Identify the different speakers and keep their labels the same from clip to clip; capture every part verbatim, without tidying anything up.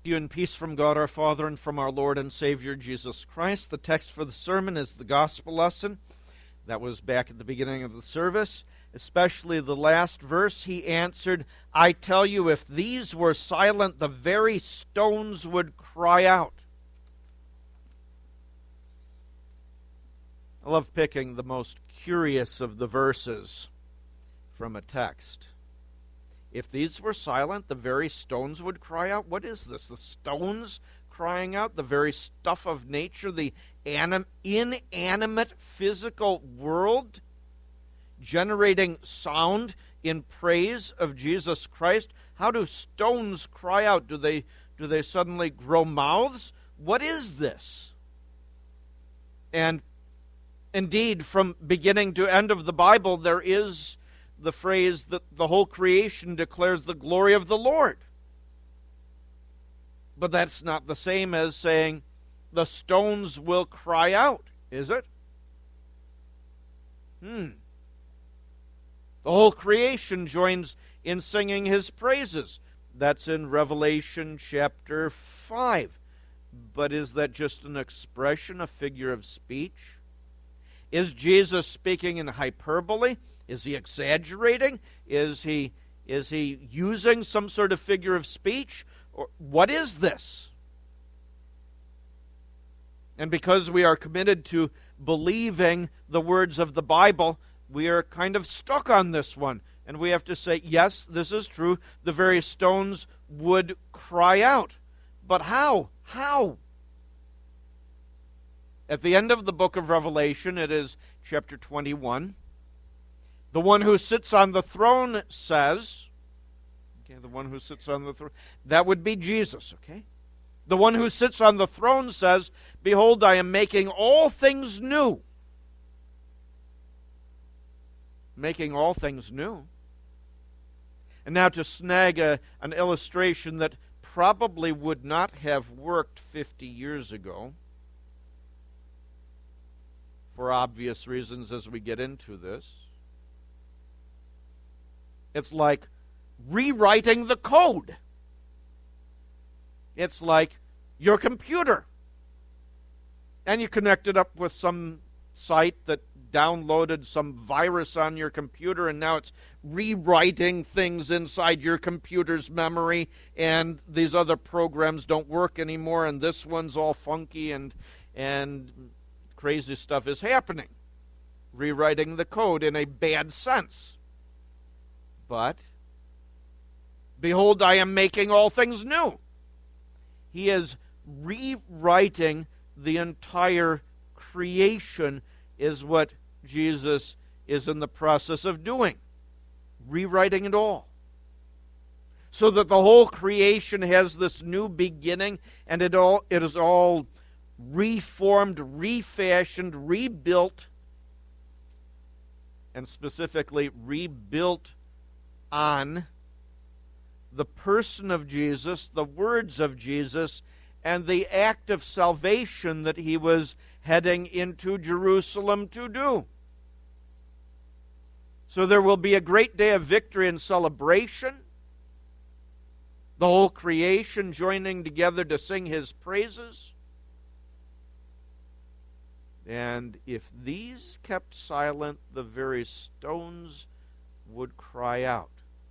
Speaker 1: You in peace from God our Father and from our Lord and Savior Jesus Christ. The text for the sermon is the gospel lesson that was back at the beginning of the service, especially the last verse. He answered, I tell you, if these were silent, the very stones would cry out. I love picking the most curious of the verses from a text. If these were silent, the very stones would cry out. What is this? The stones crying out? The very stuff of nature, the anim- inanimate physical world generating sound in praise of Jesus Christ? How do stones cry out? Do they, do they suddenly grow mouths? What is this? And indeed, from beginning to end of the Bible, there is the phrase that the whole creation declares the glory of the Lord. But that's not the same as saying the stones will cry out, is it? Hmm. The whole creation joins in singing his praises. That's in Revelation chapter five. But is that just an expression, a figure of speech? Is Jesus speaking in hyperbole? Is he exaggerating? Is he, is he using some sort of figure of speech? Or what is this? And because we are committed to believing the words of the Bible, we are kind of stuck on this one. And we have to say, yes, this is true. The very stones would cry out. But how? How? At the end of the book of Revelation, it is chapter twenty-one. The one who sits on the throne says, okay, the one who sits on the throne, that would be Jesus, okay? The one who sits on the throne says, behold, I am making all things new. Making all things new. And now to snag a, an illustration that probably would not have worked fifty years ago, for obvious reasons as we get into this. It's like rewriting the code. It's like your computer. And you connect it up with some site that downloaded some virus on your computer, and now it's rewriting things inside your computer's memory, and these other programs don't work anymore, and this one's all funky, and and crazy stuff is happening. Rewriting the code in a bad sense. But, behold, I am making all things new. He is rewriting the entire creation, is what Jesus is in the process of doing. Rewriting it all. So that the whole creation has this new beginning, and it all it is all reformed, refashioned, rebuilt, and specifically rebuilt on the person of Jesus, the words of Jesus, and the act of salvation that he was heading into Jerusalem to do. So there will be a great day of victory and celebration. The whole creation joining together to sing his praises. And if these kept silent, the very stones would cry out.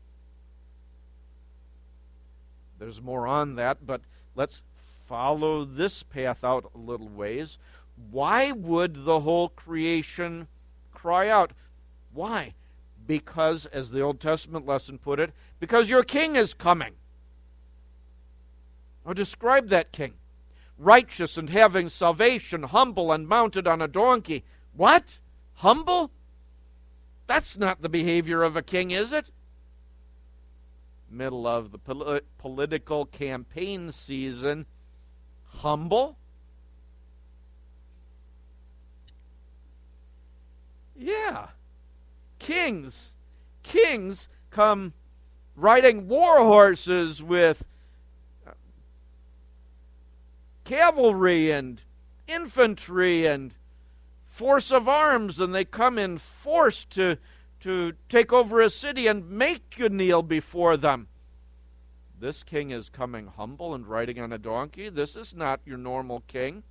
Speaker 1: There's more on that, but let's follow this path out a little ways. Why would the whole creation cry out? Why? Because, as the Old Testament lesson put it, because your king is coming. Now describe that king. Righteous and having salvation, humble and mounted on a donkey. What? Humble? That's not the behavior of a king, is it? Middle of the pol- political campaign season. Humble? Yeah. Kings. Kings come riding war horses with cavalry and infantry and force of arms, and they come in force to, to take over a city and make you kneel before them. This king is coming humble and riding on a donkey. This is not your normal king.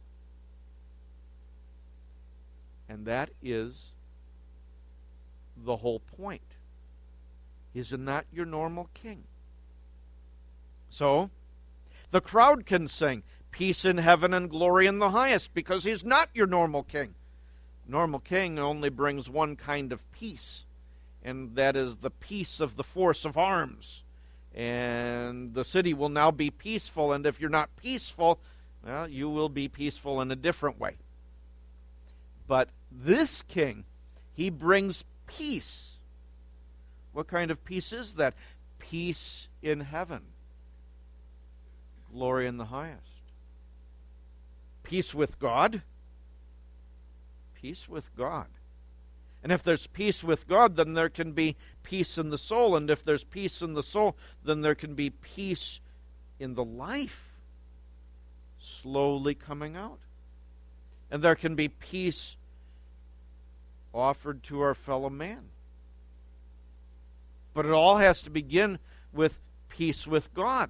Speaker 1: And that is the whole point. He's not your normal king. So, the crowd can sing, peace in heaven and glory in the highest, because he's not your normal king. Normal king only brings one kind of peace, and that is the peace of the force of arms. And the city will now be peaceful, and if you're not peaceful, well, you will be peaceful in a different way. But this king, he brings peace. What kind of peace is that? Peace in heaven. Glory in the highest. Peace with God. Peace with God. And if there's peace with God, then there can be peace in the soul. And if there's peace in the soul, then there can be peace in the life slowly coming out. And there can be peace offered to our fellow man. But it all has to begin with peace with God.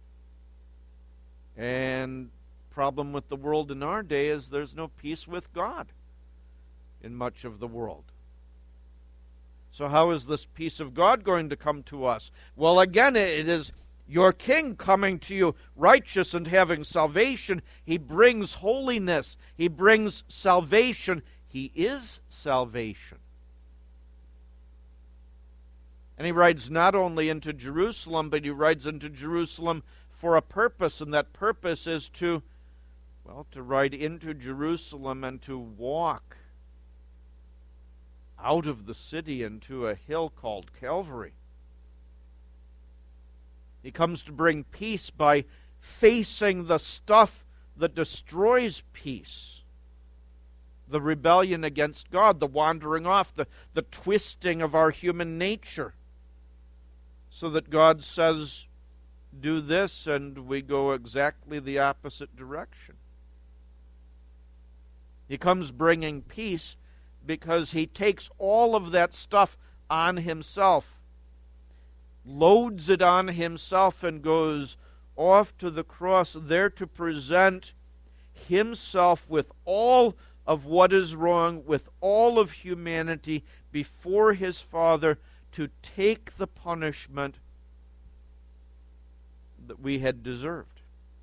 Speaker 1: And the problem with the world in our day is there's no peace with God in much of the world. So how is this peace of God going to come to us? Well, again, it is your king coming to you righteous and having salvation. He brings holiness. He brings salvation. He is salvation. And he rides not only into Jerusalem, but he rides into Jerusalem for a purpose, and that purpose is to, well, to ride into Jerusalem and to walk out of the city into a hill called Calvary. He comes to bring peace by facing the stuff that destroys peace. The rebellion against God, the wandering off, the, the twisting of our human nature. So that God says, do this, and we go exactly the opposite direction. He comes bringing peace because he takes all of that stuff on himself, loads it on himself, and goes off to the cross there to present himself with all of what is wrong, with all of humanity before his Father, to take the punishment that we had deserved.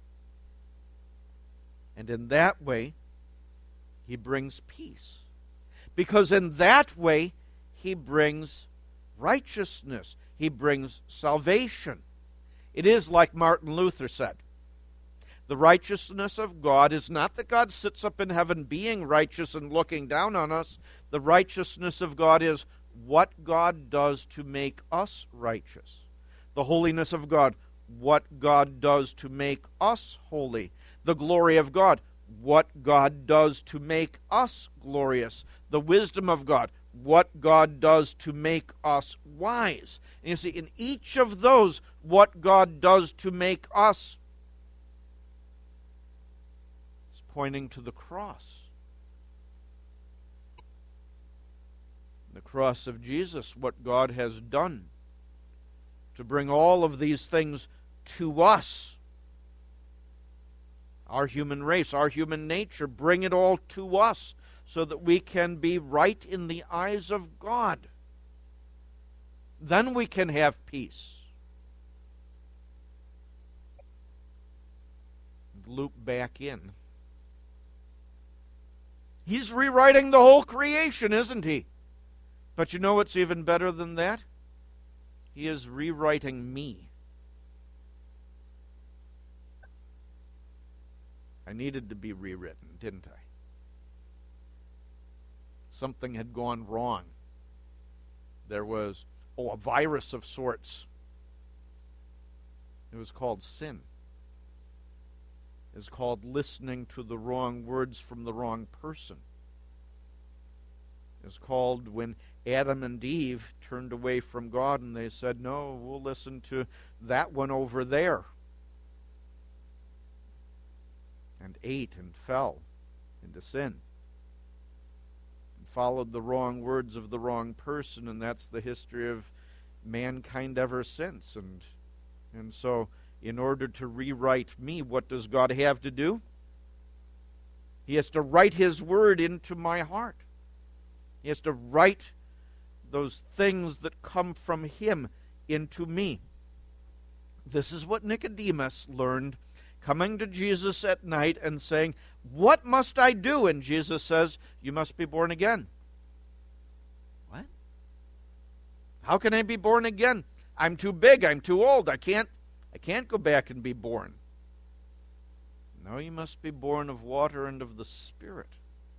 Speaker 1: And in that way, he brings peace. Because in that way, he brings righteousness. He brings salvation. It is like Martin Luther said. The righteousness of God is not that God sits up in heaven being righteous and looking down on us. The righteousness of God is what God does to make us righteous. The holiness of God, what God does to make us holy. The glory of God, what God does to make us glorious. The wisdom of God, what God does to make us wise. And you see, in each of those, what God does to make us is pointing to the cross. The cross of Jesus, what God has done to bring all of these things to us. Our human race, our human nature, bring it all to us so that we can be right in the eyes of God. Then we can have peace. Loop back in. He's rewriting the whole creation, isn't he? But you know what's even better than that? He is rewriting me. I needed to be rewritten, didn't I? Something had gone wrong. There was, oh, a virus of sorts. It was called sin. It was called listening to the wrong words from the wrong person. It was called when Adam and Eve turned away from God and they said, no, we'll listen to that one over there. And ate and fell into sin. And followed the wrong words of the wrong person, and that's the history of mankind ever since. And and so in order to rewrite me, what does God have to do? He has to write His Word into my heart. He has to write those things that come from Him into me. This is what Nicodemus learned, coming to Jesus at night and saying, "What must I do?" And Jesus says, "You must be born again." What? How can I be born again? I'm too big, I'm too old, I can't I can't go back and be born. No, you must be born of water and of the Spirit.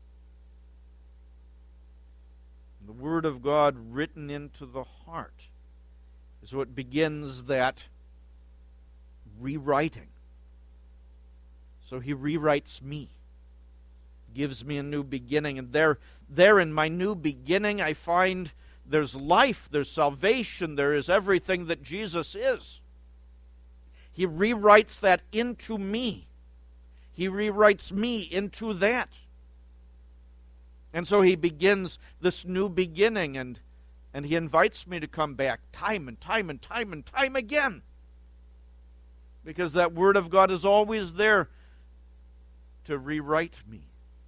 Speaker 1: The Word of God written into the heart is what begins that rewriting. So He rewrites me, gives me a new beginning, and there, there in my new beginning I find there's life, there's salvation, there is everything that Jesus is. He rewrites that into me. He rewrites me into that. And so He begins this new beginning, and, and He invites me to come back time and time and time and time again. Because that Word of God is always there to rewrite me.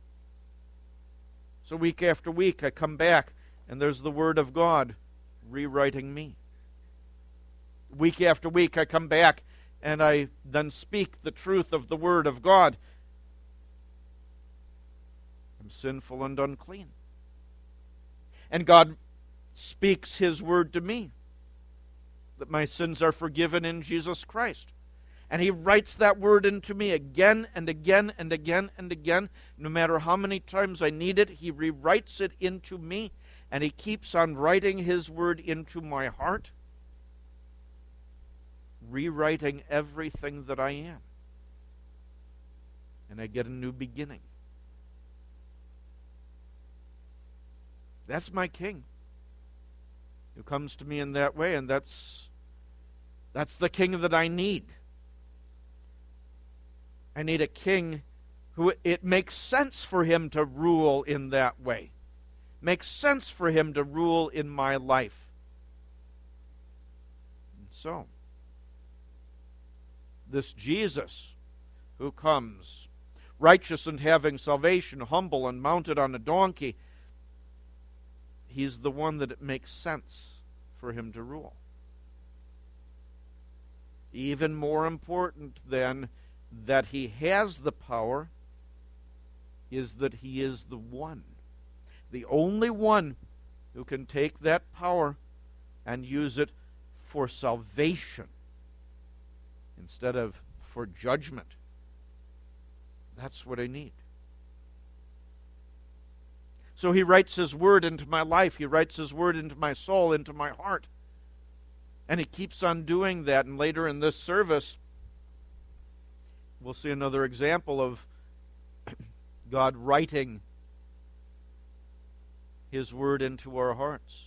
Speaker 1: So week after week I come back, and there's the Word of God rewriting me. Week after week I come back, and I then speak the truth of the Word of God. I'm sinful and unclean. And God speaks His Word to me, that my sins are forgiven in Jesus Christ. And He writes that Word into me again and again and again and again. No matter how many times I need it, He rewrites it into me, and He keeps on writing His Word into my heart, rewriting everything that I am. And I get a new beginning. That's my King, who comes to me in that way, and that's that's the King that I need. I need a King who it makes sense for Him to rule in that way. Makes sense for Him to rule in my life. And so, this Jesus who comes, righteous and having salvation, humble and mounted on a donkey, He's the one that it makes sense for Him to rule. Even more important than that He has the power is that He is the one, the only one who can take that power and use it for salvation instead of for judgment. That's what I need. So He writes His Word into my life. He writes His Word into my soul, into my heart. And He keeps on doing that. And later in this service, we'll see another example of God writing His Word into our hearts.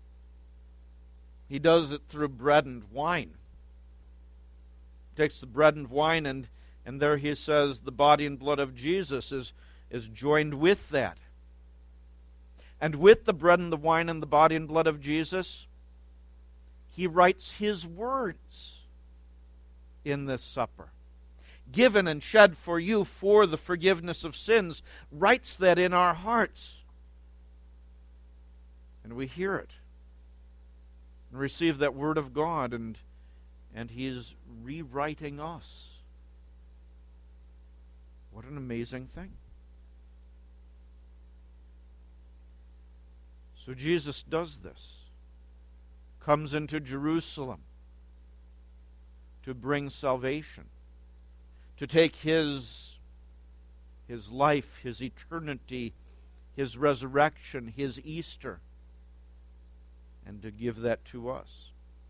Speaker 1: He does it through bread and wine. He takes the bread and wine, and, and there He says the body and blood of Jesus is, is joined with that. And with the bread and the wine and the body and blood of Jesus, He writes His words in this supper. Given and shed for you for the forgiveness of sins, writes that in our hearts. And we hear it and receive that Word of God, and, and He is rewriting us. What an amazing thing. So Jesus does this, comes into Jerusalem to bring salvation, to take His, His life, His eternity, His resurrection, His Easter, and to give that to us.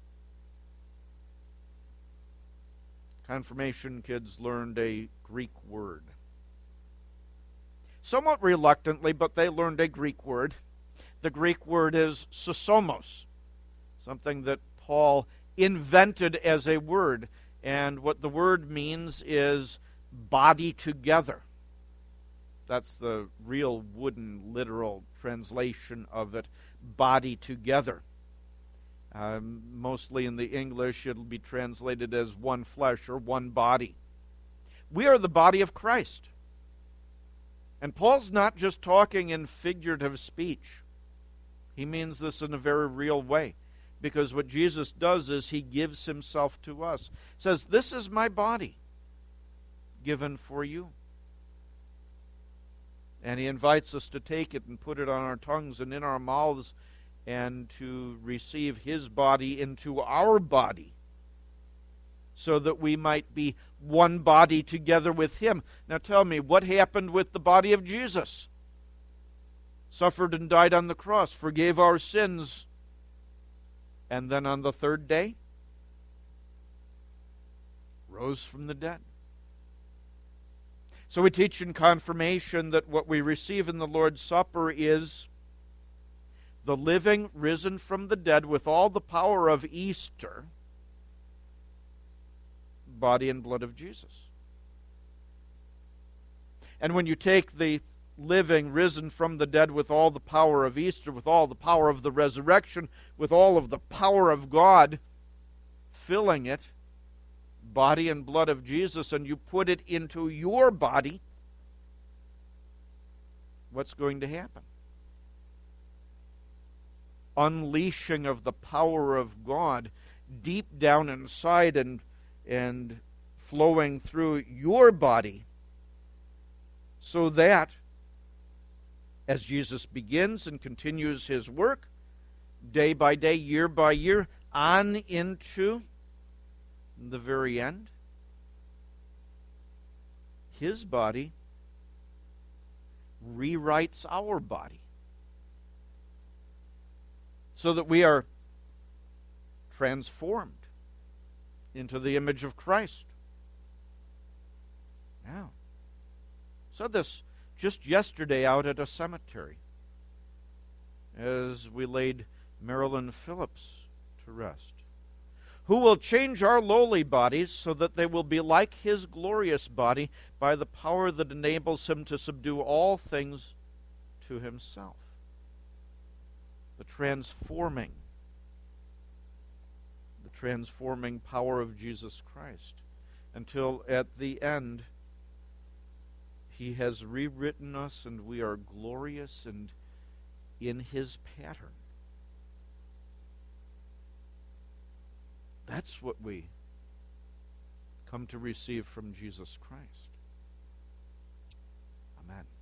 Speaker 1: Confirmation kids learned a Greek word. Somewhat reluctantly, but they learned a Greek word. The Greek word is sosomos, something that Paul invented as a word. And what the word means is body together. That's the real wooden, literal translation of it, body together. Um, mostly in the English, it'll be translated as one flesh or one body. We are the body of Christ. And Paul's not just talking in figurative speech. He means this in a very real way. Because what Jesus does is he gives himself to us. He says, this is my body given for you. And he invites us to take it and put it on our tongues and in our mouths and to receive his body into our body so that we might be one body together with him. Now tell me, what happened with the body of Jesus? Suffered and died on the cross, forgave our sins, and then on the third day, rose from the dead. So we teach in confirmation that what we receive in the Lord's Supper is the living, risen from the dead with all the power of Easter, body and blood of Jesus. And when you take the living, risen from the dead with all the power of Easter, with all the power of the resurrection, with all of the power of God filling it, body and blood of Jesus, and you put it into your body, what's going to happen? Unleashing of the power of God deep down inside and, and flowing through your body, so that as Jesus begins and continues his work, day by day, year by year, on into the very end, his body rewrites our body so that we are transformed into the image of Christ. Now, said this just yesterday out at a cemetery as we laid Marilyn Phillips to rest. Who will change our lowly bodies so that they will be like his glorious body by the power that enables him to subdue all things to himself. The transforming, the transforming power of Jesus Christ, until at the end he has rewritten us and we are glorious and in his pattern. That's what we come to receive from Jesus Christ. Amen.